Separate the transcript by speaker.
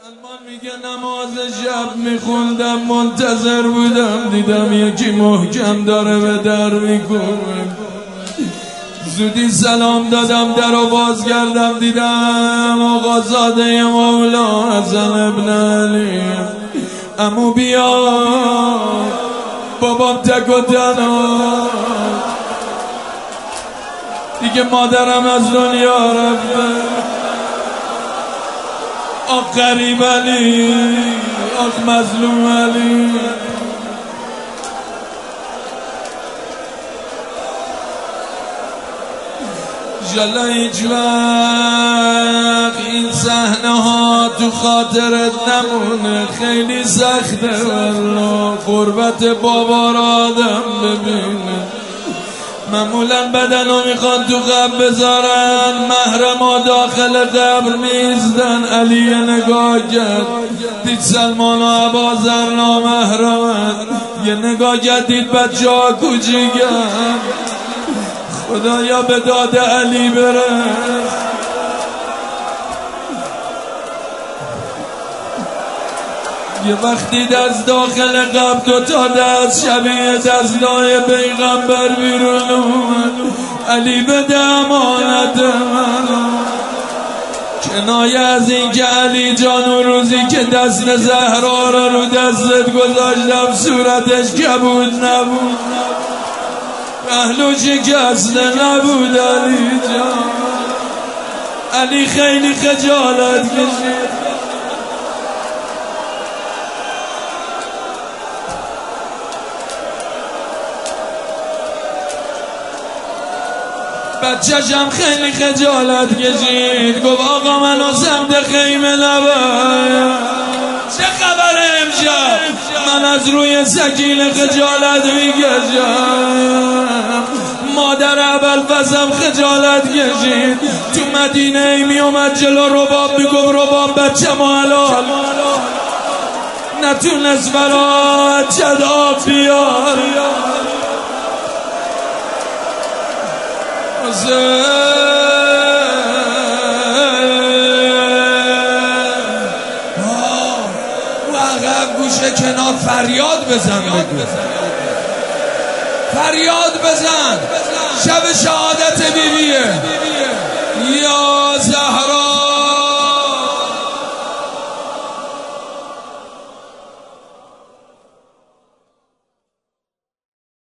Speaker 1: سلمان میگه نماز شب میخوندم منتظر بودم دیدم یکی محکم داره به در میکنه. زودی سلام دادم در رو باز کردم دیدم آقا زاده مولا حسن ابن علی. عمو بیا بابام تک و تنها دیگه مادرم از دنیا رفته. آخ غریب علی آخ مظلوم علی. انشالله هیچ وقت این صحنه ها تو خاطرت نمونه. خیلی سخته والله غربت بابا را آدم ببینه. معمولا بدنو میخوان تو قبر بذارن، محرما داخل قبر میزدن. علی نگاه کرد دید سلمان و ابوذر نامحرمن. یه نگاه کرد دید بچه ها کوچیکن. خدایا به داد علی برس. یه وقتی دست داخل قبر دو تا دست شبیه دستای پیغمبر بیرون اومد. علی بده امانت منو. کنایه از این که علی جان و روزی که دست زهرا را رو دستت گذاشتم صورتش کبود نبود، پهلو شکسته نبود علی جان. علی خیلی خجالت کشید. بچه‌شم خیلی خجالت کشید. گفت آقا منو سمت خیمه نباید. چه خبره امشب؟ من از روی سکینه خجالت میکشم. مادر ابوالفضل خجالت کشید. تو مدینه ای میومد جلو رباب میگفت رباب بچه ما حلال نتونست برات چد آب بیار. عقب گوشه کنار فریاد بزن بگو فریاد بزن. شب شهادت بیبیه.